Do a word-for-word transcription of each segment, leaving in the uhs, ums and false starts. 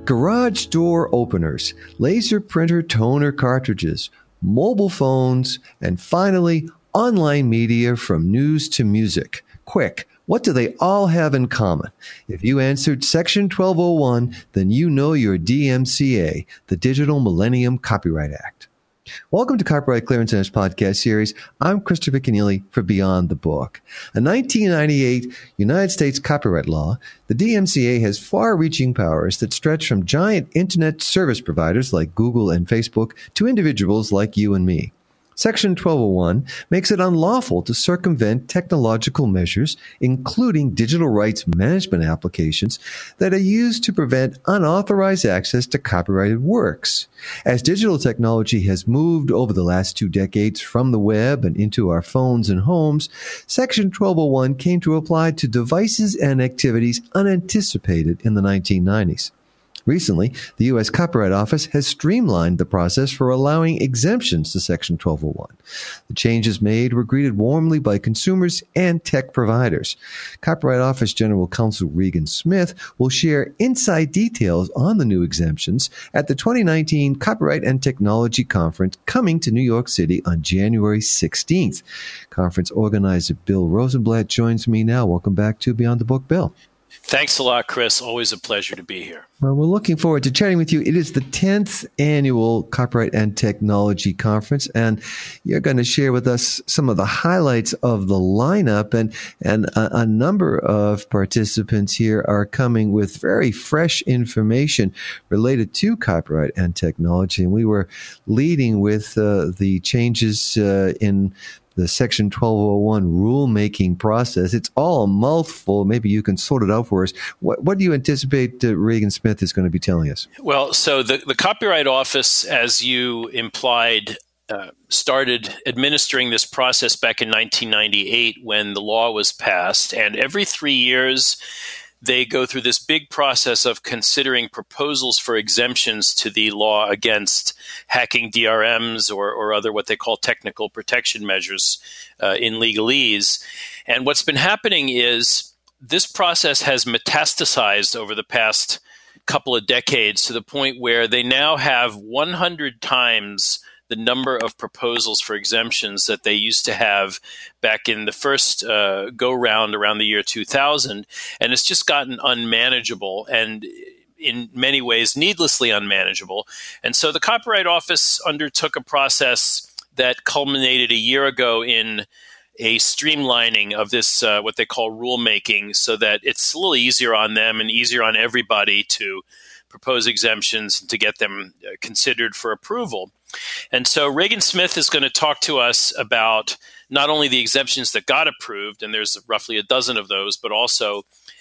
garage door openers, laser printer toner cartridges, mobile phones, and finally, online media from news to music. Quick, what do they all have in common? If you answered Section twelve oh one, then you know your D M C A, the Digital Millennium Copyright Act. Welcome to Copyright Clearance Center's podcast series. I'm Christopher Kenneally for Beyond the Book. A nineteen ninety-eight United States copyright law, the D M C A has far-reaching powers that stretch from giant internet service providers like Google and Facebook to individuals like you and me. Section twelve oh one makes it unlawful to circumvent technological measures, including digital rights management applications that are used to prevent unauthorized access to copyrighted works. As digital technology has moved over the last two decades from the web and into our phones and homes, Section twelve oh one came to apply to devices and activities unanticipated in the nineteen nineties. Recently, the U S Copyright Office has streamlined the process for allowing exemptions to Section twelve oh one. The changes made were greeted warmly by consumers and tech providers. Copyright Office General Counsel Regan Smith will share inside details on the new exemptions at the twenty nineteen Copyright and Technology Conference coming to New York City on January sixteenth. Conference organizer Bill Rosenblatt joins me now. Welcome back to Beyond the Book, Bill. Thanks a lot, Chris. Always a pleasure to be here. Well, we're looking forward to chatting with you. It is the tenth annual Copyright and Technology Conference, and you're going to share with us some of the highlights of the lineup. And, and a, a number of participants here are coming with very fresh information related to copyright and technology. And we were leading with uh, the changes uh, in the Section twelve oh one rulemaking process. It's all a mouthful. Maybe you can sort it out for us. What, what do you anticipate uh, Regan Smith is going to be telling us? Well, so the, the Copyright Office, as you implied, uh, started administering this process back in nineteen ninety-eight when the law was passed. And every three years, they go through this big process of considering proposals for exemptions to the law against hacking D R Ms or, or other what they call technical protection measures uh, in legalese. And what's been happening is this process has metastasized over the past couple of decades to the point where they now have one hundred times the number of proposals for exemptions that they used to have back in the first uh, go-round around the year two thousand. And it's just gotten unmanageable and in many ways needlessly unmanageable. And so the Copyright Office undertook a process that culminated a year ago in a streamlining of this, uh, what they call rulemaking, so that it's a little easier on them and easier on everybody to propose exemptions and to get them considered for approval. And so Regan Smith is going to talk to us about not only the exemptions that got approved, and there's roughly a dozen of those, but also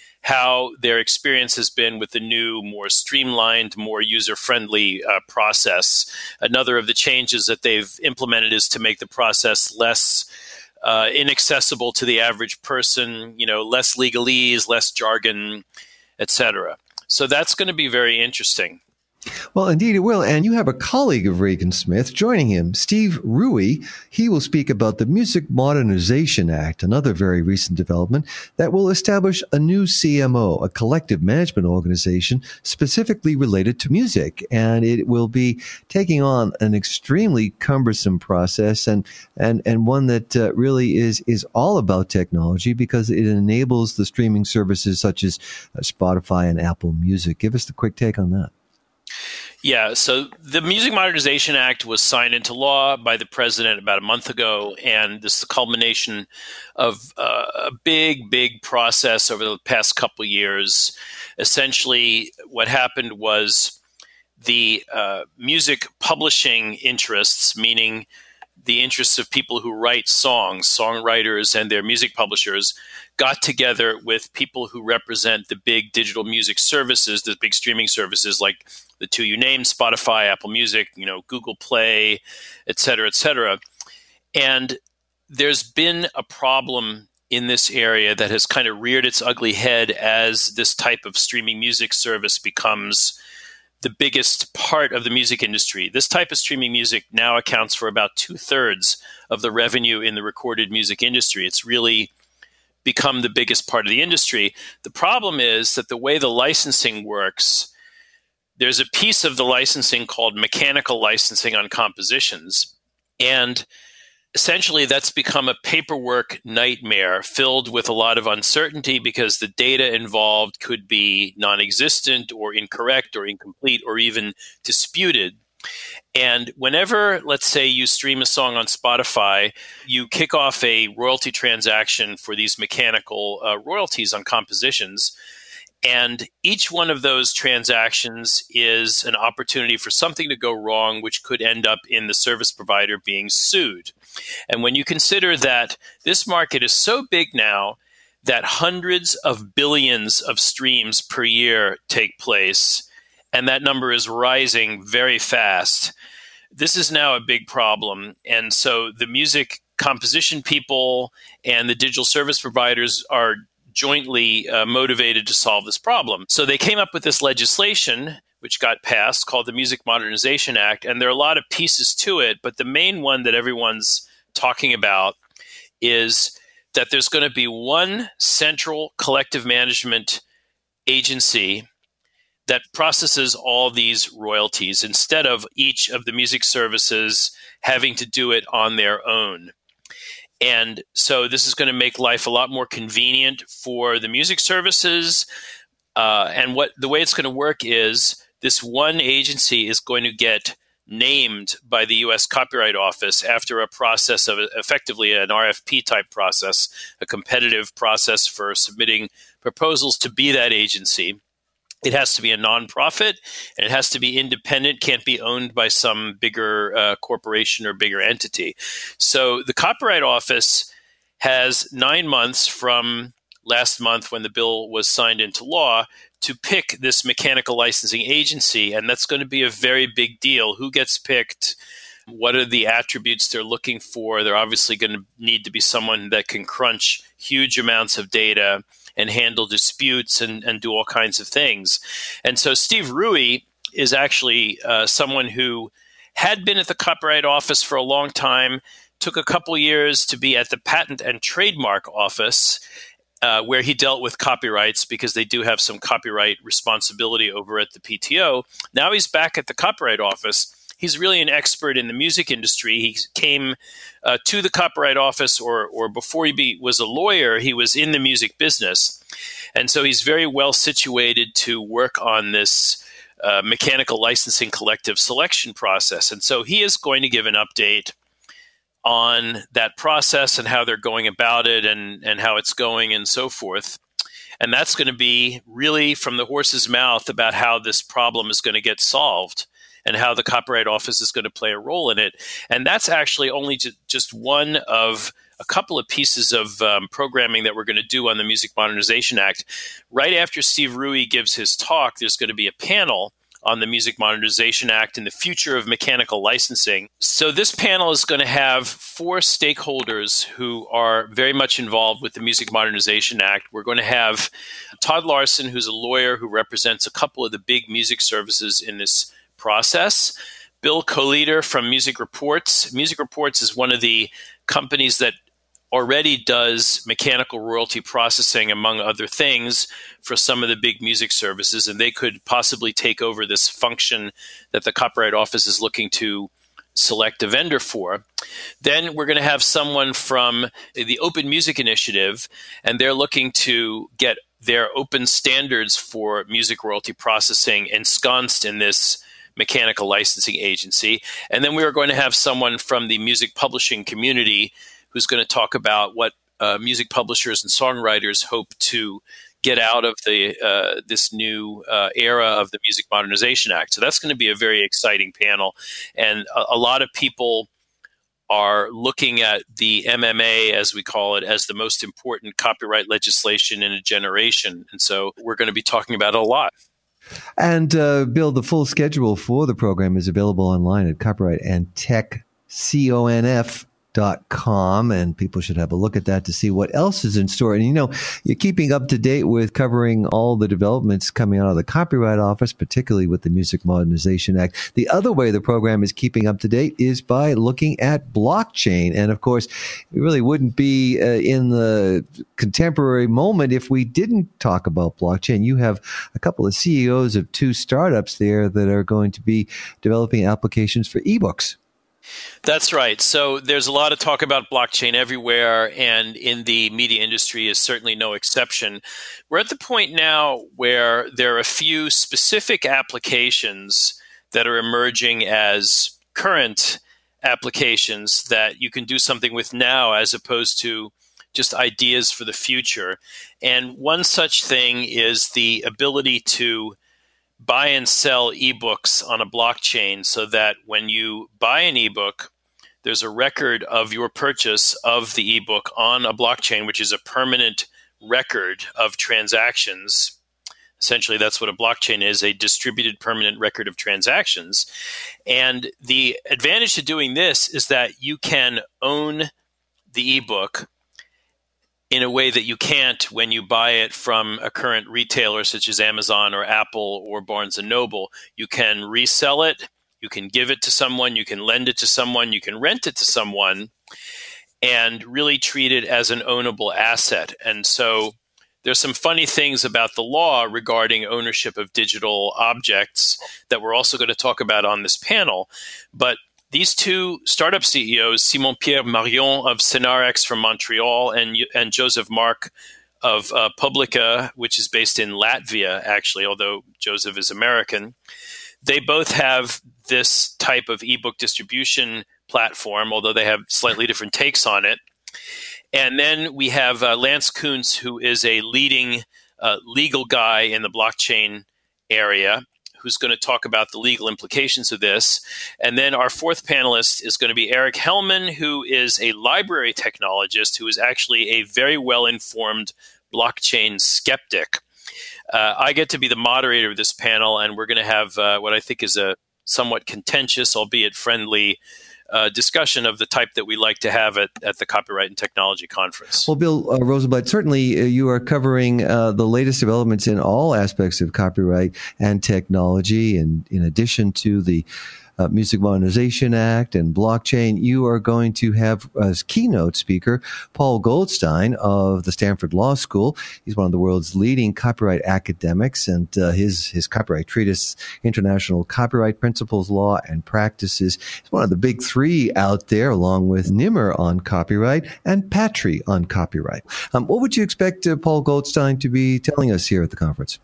how their experience has been with the new, more streamlined, more user-friendly uh, process. Another of the changes that they've implemented is to make the process less uh, inaccessible to the average person, you know, less legalese, less jargon, et cetera. So that's going to be very interesting. Well, indeed it will. And you have a colleague of Regan Smith joining him, Steve Rui. He will speak about the Music Modernization Act, another very recent development that will establish a new C M O, a collective management organization specifically related to music. And it will be taking on an extremely cumbersome process and, and, and one that uh, really is, is all about technology because it enables the streaming services such as uh, Spotify and Apple Music. Give us the quick take on that. Yeah, so the Music Modernization Act was signed into law by the president about a month ago, and this is the culmination of uh, a big, big process over the past couple of years. Essentially, what happened was the uh, music publishing interests, meaning the interests of people who write songs, songwriters and their music publishers, got together with people who represent the big digital music services, the big streaming services like the two you named, Spotify, Apple Music, you know, Google Play, et cetera, et cetera. And there's been a problem in this area that has kind of reared its ugly head as this type of streaming music service becomes the biggest part of the music industry. This type of streaming music now accounts for about two-thirds of the revenue in the recorded music industry. It's really become the biggest part of the industry. The problem is that the way the licensing works, there's a piece of the licensing called mechanical licensing on compositions. And essentially, that's become a paperwork nightmare filled with a lot of uncertainty because the data involved could be non-existent or incorrect or incomplete or even disputed. And whenever, let's say, you stream a song on Spotify, you kick off a royalty transaction for these mechanical uh, royalties on compositions. And each one of those transactions is an opportunity for something to go wrong, which could end up in the service provider being sued. And when you consider that this market is so big now that hundreds of billions of streams per year take place, and that number is rising very fast, this is now a big problem. And so the music composition people and the digital service providers are jointly uh, motivated to solve this problem. So they came up with this legislation, which got passed, called the Music Modernization Act. And there are a lot of pieces to it, but the main one that everyone's talking about is that there's going to be one central collective management agency that processes all these royalties instead of each of the music services having to do it on their own. And so this is going to make life a lot more convenient for the music services. Uh, and what the way it's going to work is this one agency is going to get named by the U S Copyright Office after a process of effectively an R F P type process, a competitive process for submitting proposals to be that agency. It has to be a nonprofit, and it has to be independent, can't be owned by some bigger uh, corporation or bigger entity. So the Copyright Office has nine months from last month when the bill was signed into law to pick this mechanical licensing agency, and that's going to be a very big deal. Who gets picked? What are the attributes they're looking for? They're obviously going to need to be someone that can crunch huge amounts of data and handle disputes and, and do all kinds of things. And so Steve Rui is actually uh, someone who had been at the Copyright Office for a long time, took a couple years to be at the Patent and Trademark Office, uh, where he dealt with copyrights because they do have some copyright responsibility over at the P T O. Now he's back at the Copyright Office. He's really an expert in the music industry. He came uh, to the Copyright Office, or or before he be, was a lawyer, he was in the music business. And so he's very well situated to work on this uh, mechanical licensing collective selection process. And so he is going to give an update on that process and how they're going about it and, and how it's going and so forth. And that's going to be really from the horse's mouth about how this problem is going to get solved and how the Copyright Office is going to play a role in it. And that's actually only just one of a couple of pieces of um, programming that we're going to do on the Music Modernization Act. Right after Steve Rui gives his talk, there's going to be a panel on the Music Modernization Act and the future of mechanical licensing. So this panel is going to have four stakeholders who are very much involved with the Music Modernization Act. We're going to have Todd Larson, who's a lawyer who represents a couple of the big music services in this process. Bill Coleder from Music Reports. Music Reports is one of the companies that already does mechanical royalty processing, among other things, for some of the big music services, and they could possibly take over this function that the Copyright Office is looking to select a vendor for. Then we're going to have someone from the Open Music Initiative, and they're looking to get their open standards for music royalty processing ensconced in this mechanical licensing agency. And then we are going to have someone from the music publishing community who's going to talk about what uh, music publishers and songwriters hope to get out of the uh, this new uh, era of the Music Modernization Act. So that's going to be a very exciting panel. And a, a lot of people are looking at the M M A, as we call it, as the most important copyright legislation in a generation. And so we're going to be talking about it a lot. And uh, Bill, the full schedule for the program is available online at Copyright and Tech, C O N F dot com, and people should have a look at that to see what else is in store. And, you know, you're keeping up to date with covering all the developments coming out of the Copyright Office, particularly with the Music Modernization Act. The other way the program is keeping up to date is by looking at blockchain. And, of course, it really wouldn't be uh, in the contemporary moment if we didn't talk about blockchain. You have a couple of C E Os of two startups there that are going to be developing applications for ebooks. That's right. So there's a lot of talk about blockchain everywhere, and in the media industry is certainly no exception. We're at the point now where there are a few specific applications that are emerging as current applications that you can do something with now as opposed to just ideas for the future. And one such thing is the ability to buy and sell ebooks on a blockchain so that when you buy an ebook, there's a record of your purchase of the ebook on a blockchain, which is a permanent record of transactions. Essentially, that's what a blockchain is, a distributed permanent record of transactions. And the advantage to doing this is that you can own the ebook in a way that you can't when you buy it from a current retailer such as Amazon or Apple or Barnes and Noble. You can resell it, you can give it to someone, you can lend it to someone, you can rent it to someone, and really treat it as an ownable asset. And so there's some funny things about the law regarding ownership of digital objects that we're also going to talk about on this panel. But these two startup C E Os, Simon-Pierre Marion of Cenarex from Montreal and, and Joseph Mark of uh, Publica, which is based in Latvia, actually, although Joseph is American, they both have this type of ebook distribution platform, although they have slightly different takes on it. And then we have uh, Lance Kuntz, who is a leading uh, legal guy in the blockchain area, who's going to talk about the legal implications of this. And then our fourth panelist is going to be Eric Hellman, who is a library technologist who is actually a very well-informed blockchain skeptic. Uh, I get to be the moderator of this panel, and we're going to have uh, what I think is a somewhat contentious, albeit friendly, Uh, discussion of the type that we like to have at, at the Copyright and Technology Conference. Well, Bill uh, Rosenblatt, certainly uh, you are covering uh, the latest developments in all aspects of copyright and technology. And in addition to the uh, Music Modernization Act and blockchain, you are going to have as keynote speaker Paul Goldstein of the Stanford Law School. He's one of the world's leading copyright academics, and uh, his his copyright treatise, International Copyright Principles, Law, and Practices, is one of the big three out there, along with Nimmer on copyright and Patry on copyright. Um, what would you expect uh, Paul Goldstein to be telling us here at the conference?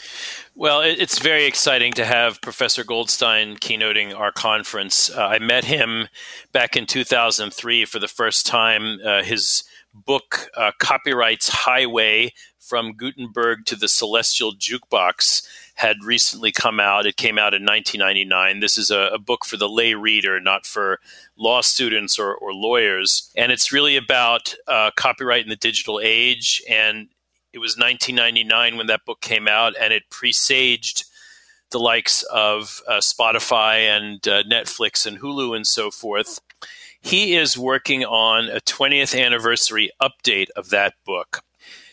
Well, it's very exciting to have Professor Goldstein keynoting our conference. Uh, I met him back in two thousand three for the first time. Uh, his book, uh, Copyright's Highway, From Gutenberg to the Celestial Jukebox, had recently come out. It came out in nineteen ninety-nine. This is a, a book for the lay reader, not for law students or, or lawyers. And it's really about uh, copyright in the digital age. And it was nineteen ninety-nine when that book came out, and it presaged the likes of uh, Spotify and uh, Netflix and Hulu and so forth. He is working on a twentieth anniversary update of that book.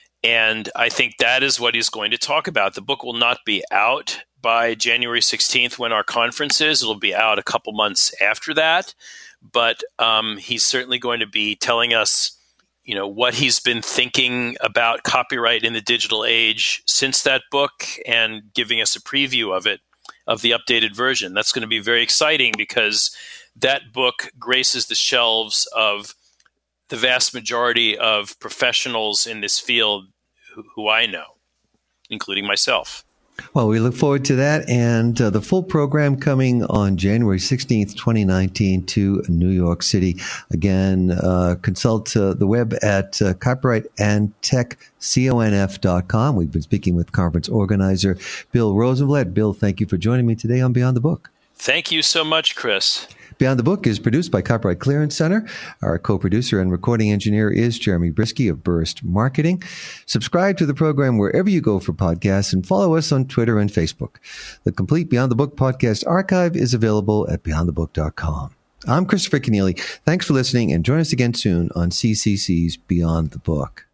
And I think that is what he's going to talk about. The book will not be out by January sixteenth when our conference is. It'll be out a couple months after that. But um, he's certainly going to be telling us, you know, what he's been thinking about copyright in the digital age since that book, and giving us a preview of it, of the updated version. That's going to be very exciting because that book graces the shelves of the vast majority of professionals in this field who, who I know, including myself. Well, we look forward to that, and uh, the full program coming on January sixteenth, twenty nineteen to New York City. Again, uh, consult uh, the web at uh, copyright and tech conf dot com. We've been speaking with conference organizer Bill Rosenblatt. Bill, thank you for joining me today on Beyond the Book. Thank you so much, Chris. Beyond the Book is produced by Copyright Clearance Center. Our co-producer and recording engineer is Jeremy Brisky of Burst Marketing. Subscribe to the program wherever you go for podcasts, and follow us on Twitter and Facebook. The complete Beyond the Book podcast archive is available at beyond the book dot com. I'm Christopher Kenneally. Thanks for listening, and join us again soon on C C C's Beyond the Book.